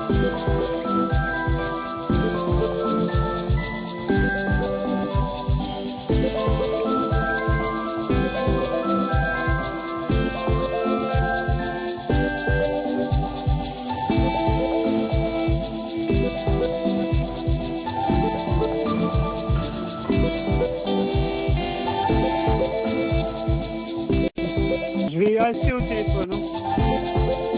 Je vais rester au téléphone, hein.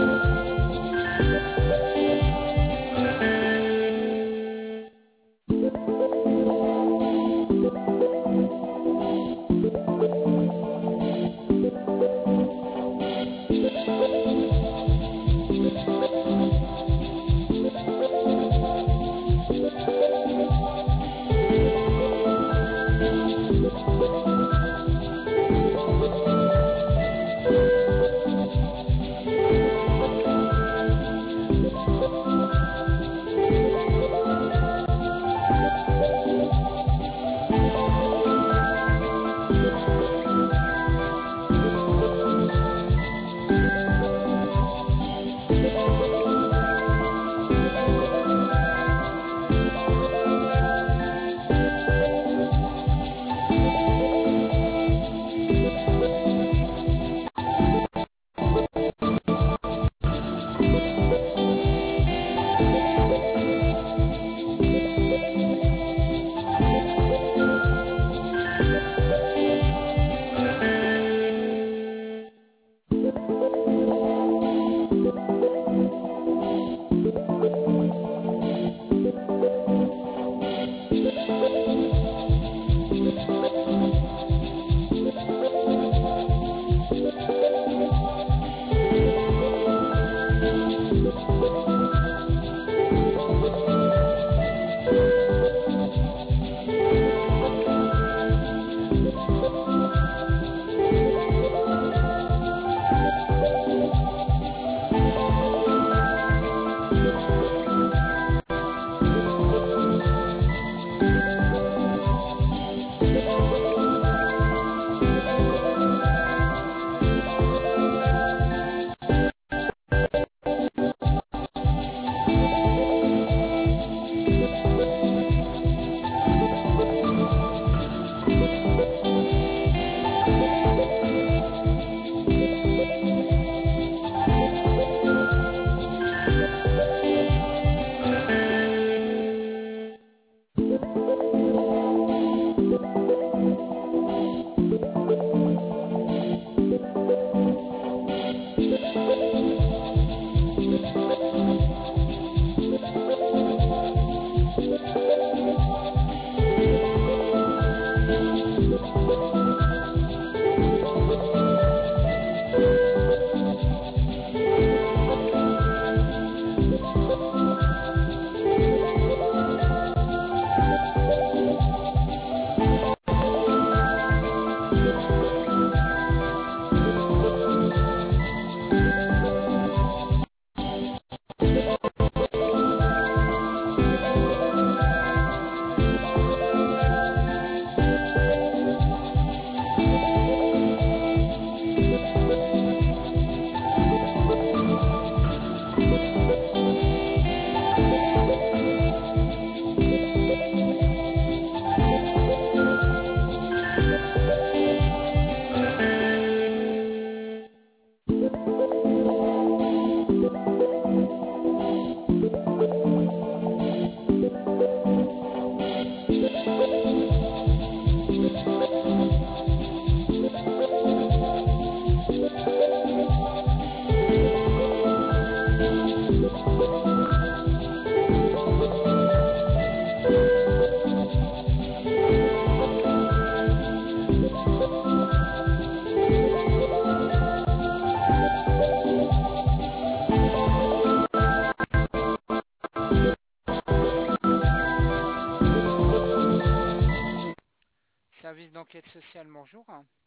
Service d'enquête sociale, bonjour.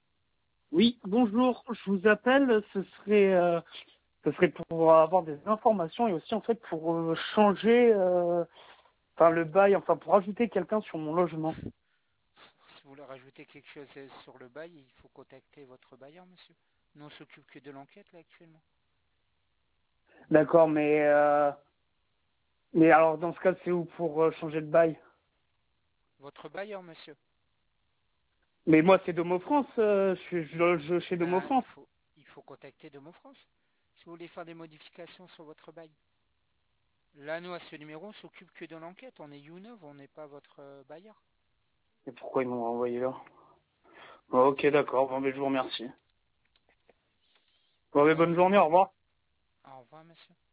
Oui, bonjour, je vous appelle, ce serait pour avoir des informations et aussi en fait pour changer le bail, enfin pour ajouter quelqu'un sur mon logement. Si vous voulez rajouter quelque chose sur le bail, il faut contacter votre bailleur, monsieur. Nous, on s'occupe que de l'enquête, là, actuellement. D'accord, mais Mais alors, dans ce cas, c'est où pour changer de bail? Votre bailleur, monsieur. Mais moi, c'est Domo France, je loge chez Domo Ben, France. il faut contacter Domo France. Si vous voulez faire des modifications sur votre bail. Là, nous, à ce numéro, on s'occupe que de l'enquête. On est Younov, on n'est pas votre bailleur. Et pourquoi ils m'ont renvoyé là? Ok, d'accord, bon, mais je vous remercie. Bon, mais bonne journée, au revoir. Au revoir, monsieur.